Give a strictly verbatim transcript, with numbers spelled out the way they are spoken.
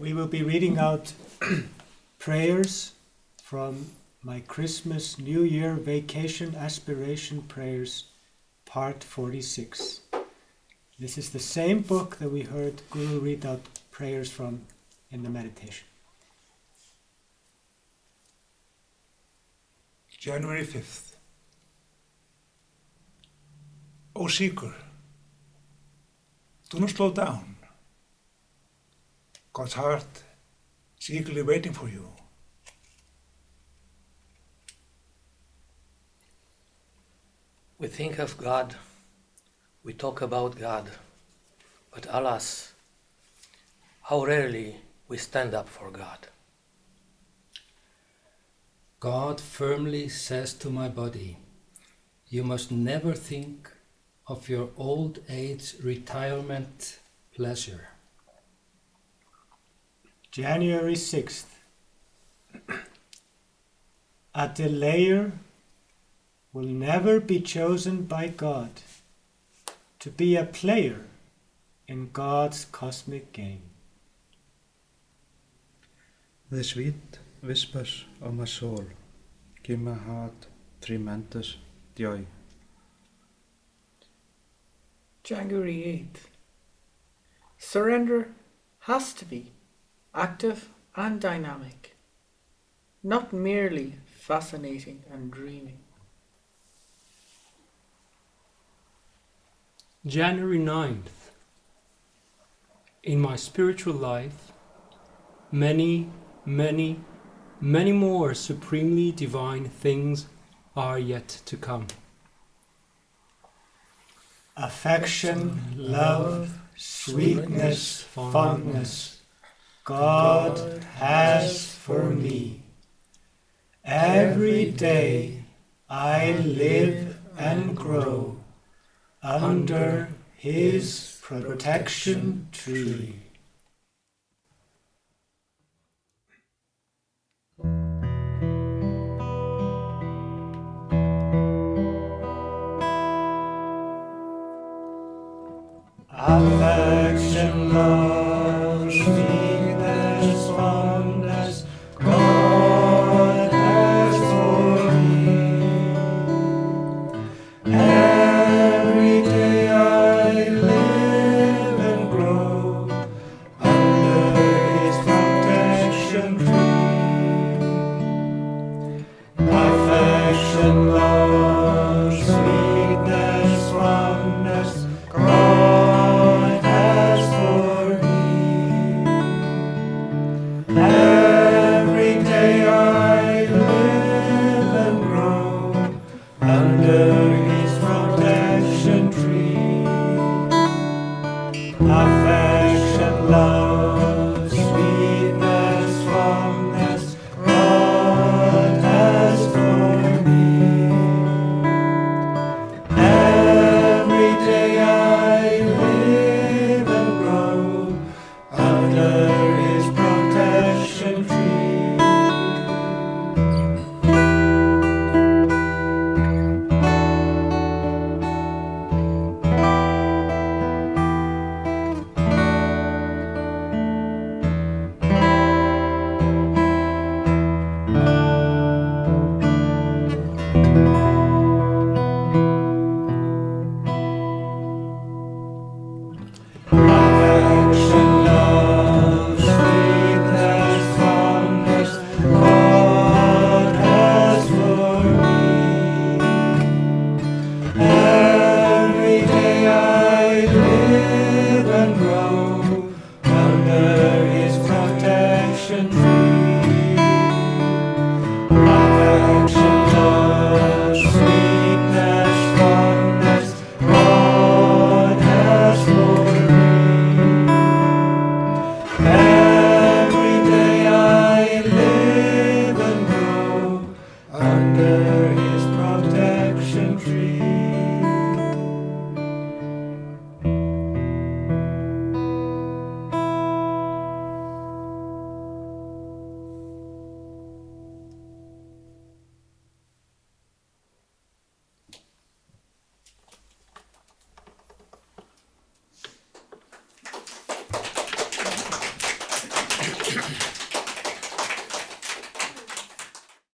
We will be reading out prayers from my Christmas New Year Vacation Aspiration Prayers, part forty-six. This is the same book that we heard Guru read out prayers from in the meditation. January fifth. O seeker, do not slow down. God's heart is eagerly waiting for you. We think of God, we talk about God, but alas, how rarely we stand up for God. God firmly says to my body, you must never think of your old age retirement pleasure. January sixth. A delayer will never be chosen by God to be a player in God's cosmic game. The sweet whispers of my soul give my heart tremendous joy. January eighth. Surrender has to be active and dynamic, not merely fascinating and dreaming. January ninth. In my spiritual life, many, many, many more supremely divine things are yet to come. Affection, love, sweetness, fondness, God has for me. Every day I live and grow under His protection tree. Affection, love, sweetness, fondness, God has for me. Every day I live and grow under His protection tree. Affection, love, sweetness, fondness, God has for me. Every day I live and grow under His protection tree. Affection, love, sweetness, fondness, God has for me. Every day I live and grow under His protection tree. Affection, love, sweetness, fondness, God has for me. Every day I live and grow under His protection tree. Affection, love, sweetness, fondness, God has for me. Every day I live and grow under His protection tree. Amen.